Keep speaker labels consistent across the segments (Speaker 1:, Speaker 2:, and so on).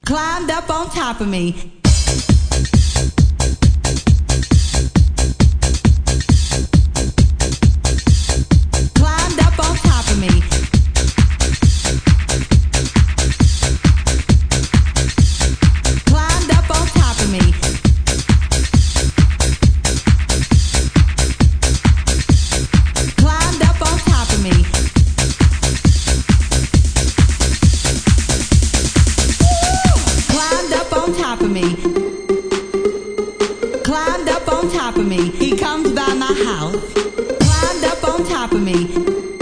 Speaker 1: climbed up on top of me. Climbed up on top of me. Climbed up on top of me. Climbed up on top of me. Climbed up on top of me. Climbed up on top of me. He comes by my house. Climbed up on top of me.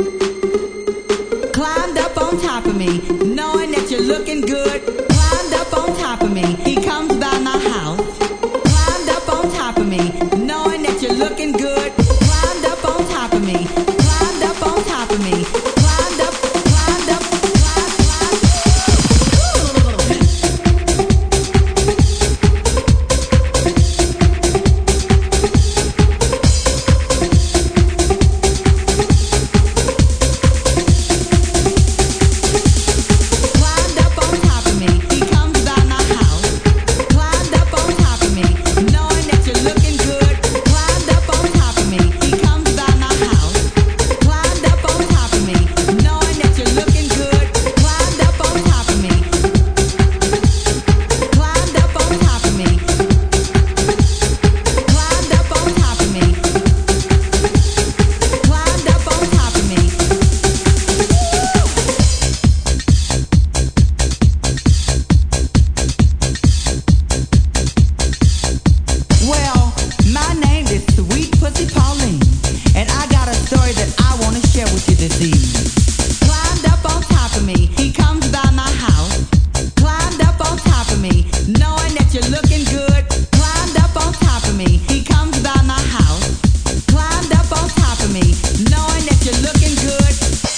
Speaker 1: Climbed up on top of me. Knowing that you're looking good. Climbed up on top of me. He comes by my house. Climbed up on top of me. Knowing that you're looking good. Climbed up on top of me. Climbed up on top of me. Climbed up, climbed up, climbed, climbed. Climbed up on top of me. He comes by my house. Climbed up on top of me. Knowing that you're looking good. Climbed up on top of me. He comes by my house. Climbed up on top of me. Knowing that you're looking good. Climbed up on top of me. Climbed up on top of me. Climbed up on top of me. Climbed up on top of me. Well, my name is Sweet Pussy Pauline, and I got a story that I want to share with you this evening. Climbed up on top of me, he comes by my house. Climbed up on top of me, knowing that you're looking good. Climbed up on top of me, he comes by my house. Climbed up on top of me, knowing that you're looking good.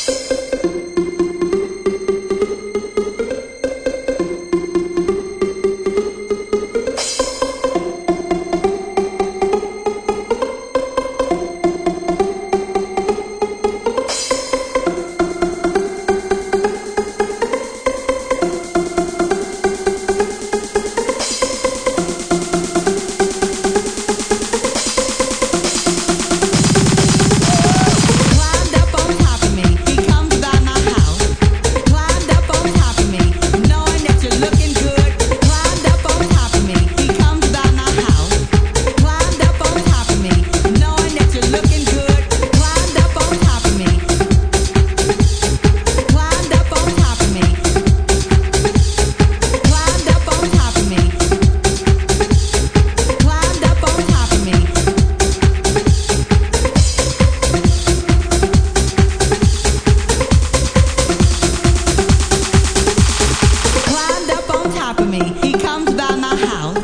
Speaker 1: Climbed up on top of me, he comes by my house. Climbed up on top of me, knowing that you're looking good. Climbed up on top of me, he comes by my house. Climbed up on top of me, knowing that you're looking good. Climbed up on top of me. Climbed up on top of me. Climbed up on top of me. Climbed up on top of me. Climbed up on top of me. He comes by my house.